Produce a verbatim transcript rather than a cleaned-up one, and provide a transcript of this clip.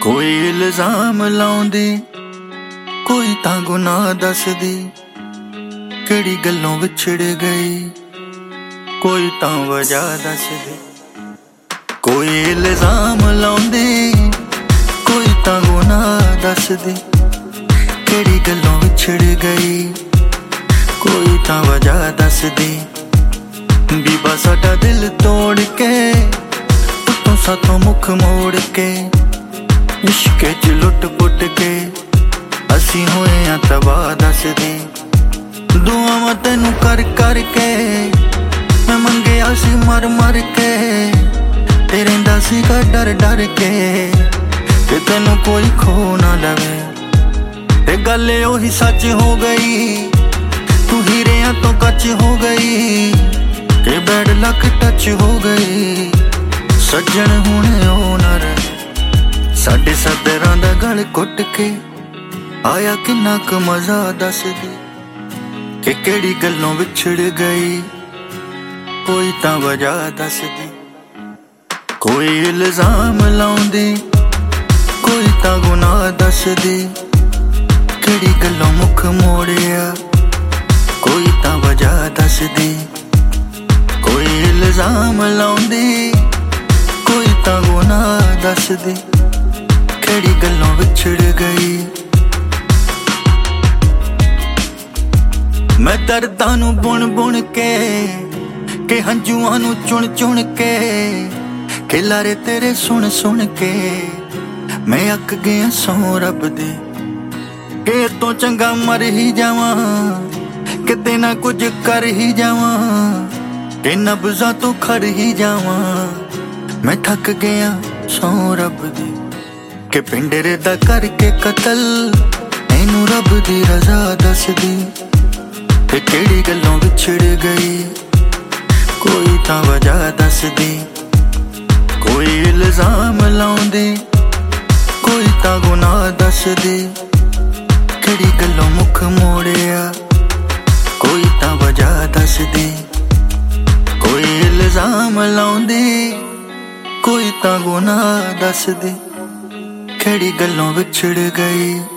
कोई इल्जाम लाउंदी, कोई तां गुनाह दसदी, केड़ी गल्लों विछड़ गई, कोई तां वजह दसदी। कोई इल्जाम लाउंदी, कोई तां गुनाह दसदी, केड़ी गल्लों विछड़ गई, कोई तां वजह दसदी। बीबा साडा दिल तोड़ के, उत्तों सातों मुख मोड़ के, इश्के च लुट पुट के असी होए आ तबाह दसदी। दुआवां तैनू कर कर के मैं मंगिया सी मर मर के, ते रहिंदा सीगा डर डर के कि तैनू कोई खो ना लवे। ते गल ओही सच हो गई, तू हीरियां तो कच हो गई, कि बैड लक टच हो गई। सज्जन हुण ओ ना रहे, साडे सदरां दा गल घुट के आया किन्ना क मजा दसदी, कि केड़ी गल्लों विछड़ गई, कोई तां वजह दसदी। कोई इल्जाम लाउंदी, कोई तां गुनाह दसदी, केड़ी गल्लों मुख मोड़िया, कोई तां वजह दसदी। कोई इल्जाम लाउंदी, कोई तां गुनाह दसदी, केड़ी गल्लों विछड़ गई। मैं दर्दां नू बुन बुन के, के हंजुआं नू चुन चुन के, के लारे तेरे सुन सुन के मैं अक गया सौ रब दे। के तो चंगा मर ही जावां, कि ते ना कुछ कर ही जावां, के नब्ज़ां तो खड़ ही जावां। मैं थक गया सौ रब दे, कि पिंडरे दा करके कतल एनू रब दी रजा दसदी। ते केड़ी गल्लों विछड़ गई, कोई तां वजह दसदी। कोई इल्जाम लाउंदी, कोई तां गुनाह दसदी, केड़ी गल्लों मुख मोड़िया, कोई तां वजह दसदी। कोई इल्जाम लाउंदी, कोई तां गुनाह दसदी, केड़ी गल्लों विछड़ गई।